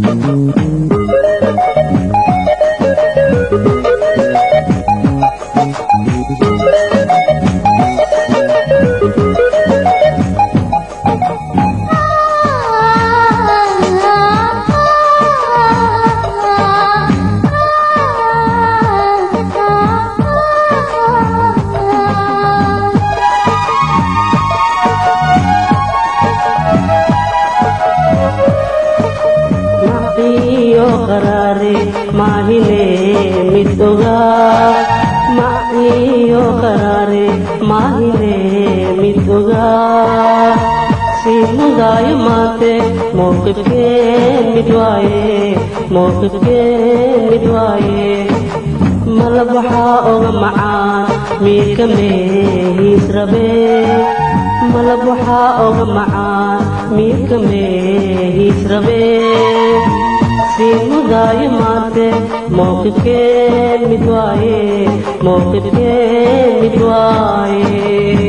qaraare maahine mid ogaa maciyo qaraare maahine mid ogaa sii mudaayo maante mowqifkeen mid waaye malab waxaa oga macaan miirka meehiis rabe malab waxaa oga macaan miirka meehiis rabe sii mudaayo maante mowqifkeen mid waaye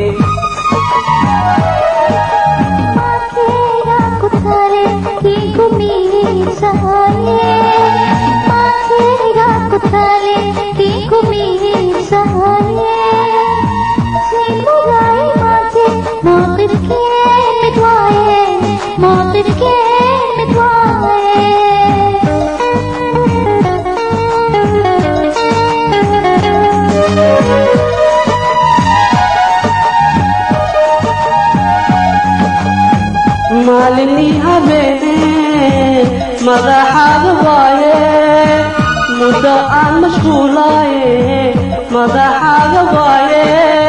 maalinii habeenee madaxaaga waaye muddo aan mashquulaaye madaxaaga waaye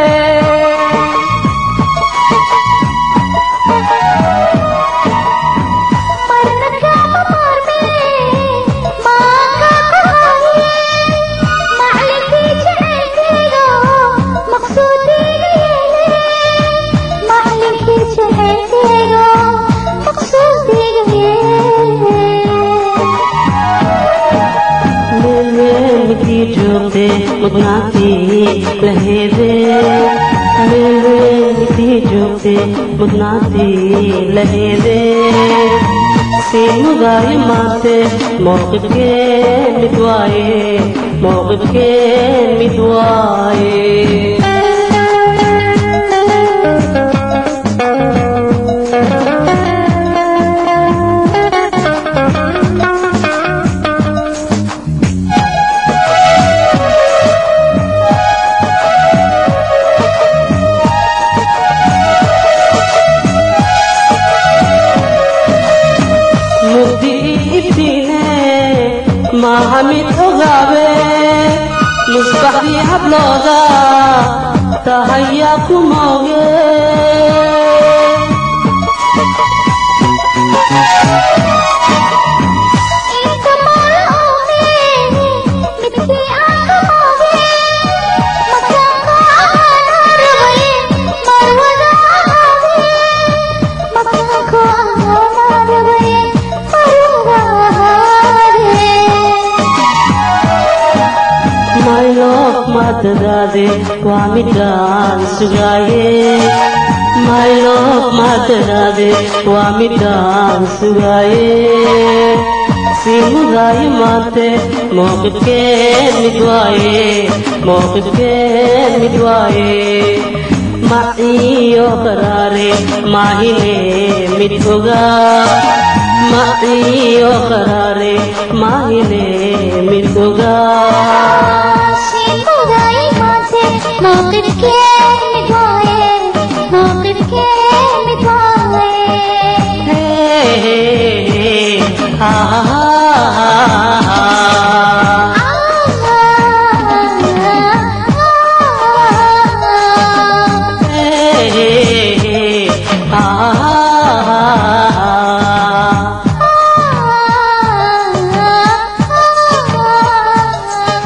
mudnaantii laheedee sii mudaayo maante mowqifkeen mid waaye maaha mid ogaabe musbaxdii hablooda tahayaa ku mooge madadaade waa midaan sugaaye my love madadaade waa midaan sugaaye sii mudaayo maante mowqifkeen mid waaye maciyo qaraare maahine mid ogaa maciyo qaraare maahine mid ogaa